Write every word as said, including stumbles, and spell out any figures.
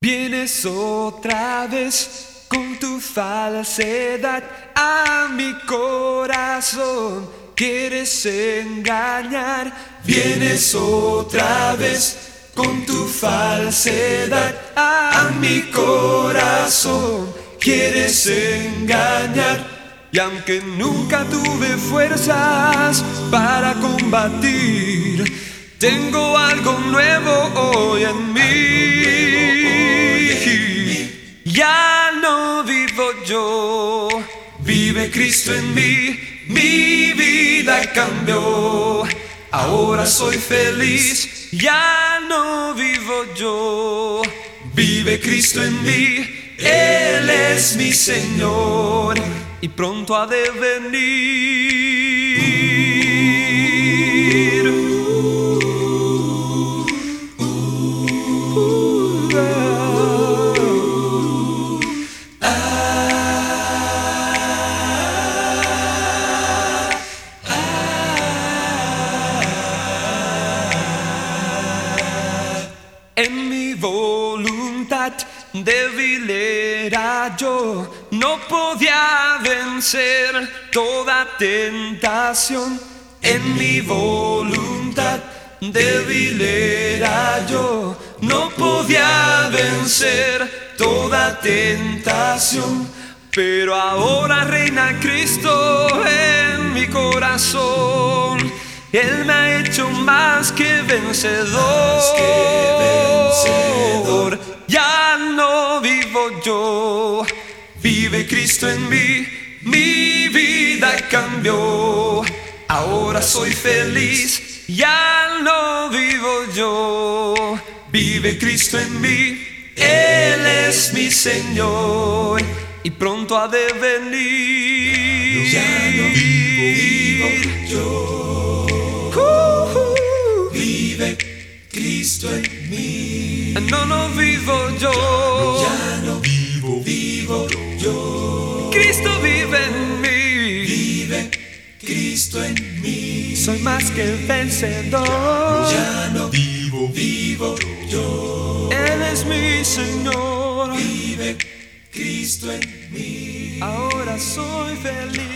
Vienes otra vez con tu falsedad a mi corazón. Quieres engañar. Vienes otra vez con tu falsedad a mi corazón. Quieres engañar. Y aunque nunca tuve fuerzas para combatir, tengo algo nuevo hoy en mí. Ya no vivo yo, vive Cristo en mí. Mi vida cambió, ahora soy feliz. Ya no vivo yo, vive Cristo en mí. Él es mi Señor y pronto ha de venir. En mi voluntad débil era yo, no podía vencer toda tentación. En mi voluntad débil era yo, no podía vencer toda tentación. Pero ahora reina Cristo en mi corazón. Él me ha hecho más que vencedor. Más que vencedor. Ya no vivo yo, vive Cristo en mí. Mi vida cambió, ahora soy feliz. Ya no vivo yo, vive Cristo en mí. Él es mi Señor y pronto ha de venir. Ya no vivo, vivo yo. Vive Cristo en mí. No, no vivo yo. Ya no vivo, vivo yo. Cristo vive en mí. Vive Cristo en mí. Soy más que vencedor. Ya no vivo, vivo yo. Él es mi Señor. Vive Cristo en mí. Ahora soy feliz.